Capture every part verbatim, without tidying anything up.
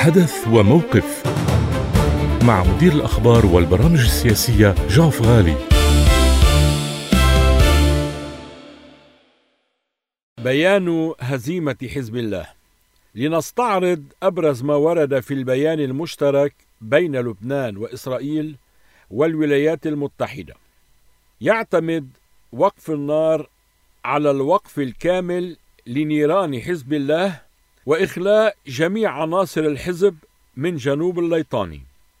حدث وموقف مع مدير الأخبار والبرامج السياسية جعف غالي. بيان هزيمة حزب الله. لنستعرض أبرز ما ورد في البيان المشترك بين لبنان وإسرائيل والولايات المتحدة. يعتمد وقف النار على الوقف الكامل لنيران حزب الله وإخلاء جميع عناصر الحزب من جنوب الليطاني،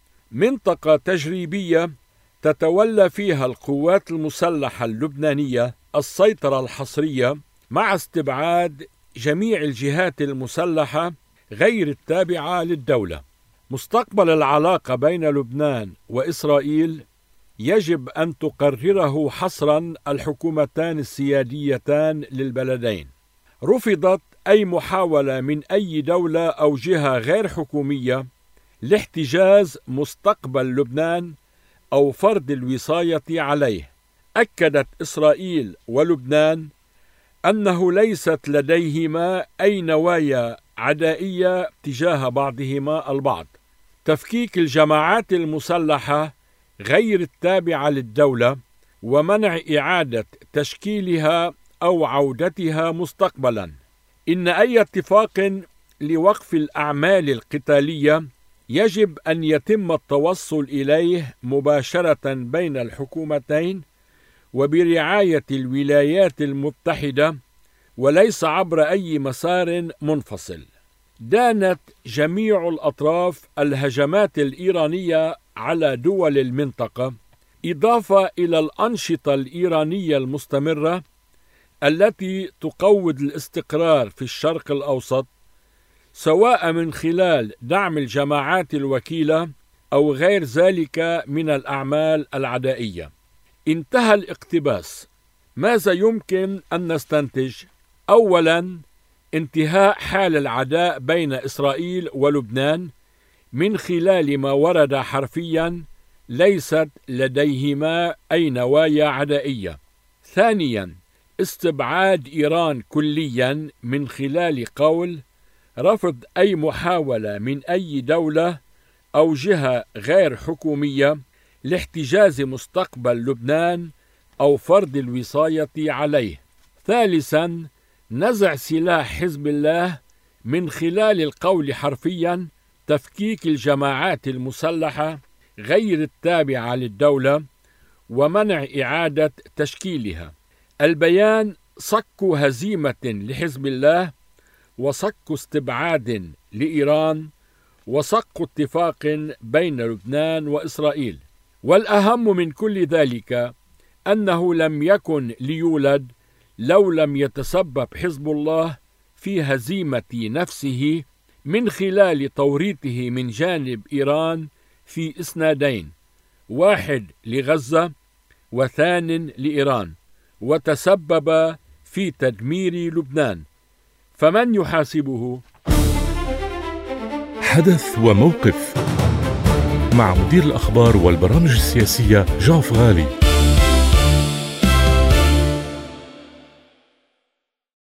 منطقة تجريبية تتولى فيها القوات المسلحة اللبنانية السيطرة الحصرية، مع استبعاد جميع الجهات المسلحة غير التابعة للدولة. مستقبل العلاقة بين لبنان وإسرائيل يجب أن تقرره حصرا الحكومتان السياديتان للبلدين. رفضت أي محاولة من أي دولة أو جهة غير حكومية لاحتجاز مستقبل لبنان أو فرض الوصاية عليه. أكدت إسرائيل ولبنان أنه ليست لديهما أي نوايا عدائية تجاه بعضهما البعض. تفكيك الجماعات المسلحة غير التابعة للدولة ومنع إعادة تشكيلها أو عودتها مستقبلا. إن أي اتفاق لوقف الأعمال القتالية يجب أن يتم التوصل إليه مباشرة بين الحكومتين وبرعاية الولايات المتحدة، وليس عبر أي مسار منفصل. دانت جميع الأطراف الهجمات الإيرانية على دول المنطقة، إضافة إلى الأنشطة الإيرانية المستمرة التي تقوض الاستقرار في الشرق الأوسط، سواء من خلال دعم الجماعات الوكيلة أو غير ذلك من الأعمال العدائية. انتهى الاقتباس. ماذا يمكن أن نستنتج؟ أولاً، انتهاء حال العداء بين إسرائيل ولبنان من خلال ما ورد حرفياً ليست لديهما أي نوايا عدائية. ثانياً، استبعاد إيران كلياً من خلال قول رفض أي محاولة من أي دولة أو جهة غير حكومية لاحتجاز مستقبل لبنان أو فرض الوصاية عليه. ثالثاً، نزع سلاح حزب الله من خلال القول حرفياً تفكيك الجماعات المسلحة غير التابعة للدولة ومنع إعادة تشكيلها. البيان صك هزيمة لحزب الله، وصك استبعاد لإيران، وصك اتفاق بين لبنان وإسرائيل. والأهم من كل ذلك أنه لم يكن ليولد لو لم يتسبب حزب الله في هزيمة نفسه من خلال توريطه من جانب إيران في إسنادين، واحد لغزة وثان لإيران، وتسبب في تدمير لبنان. فمن يحاسبه؟ حدث وموقف مع مدير الأخبار والبرامج السياسية جعف غالي.